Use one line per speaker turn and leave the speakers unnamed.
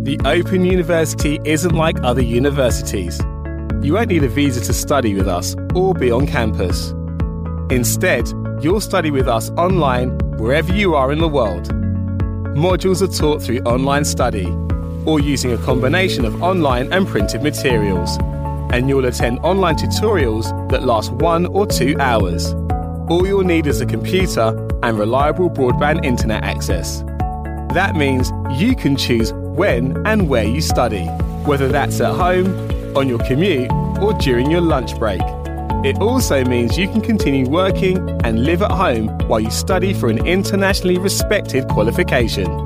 The Open University isn't like other universities. You won't need a visa to study with us or be on campus. Instead, you'll study with us online wherever you are in the world. Modules are taught through online study or using a combination of online and printed materials, and you'll attend online tutorials that last 1 or 2 hours. All you'll need is a computer and reliable broadband internet access. That means you can choose when and where you study, whether that's at home, on your commute, or during your lunch break. It also means you can continue working and live at home while you study for an internationally respected qualification.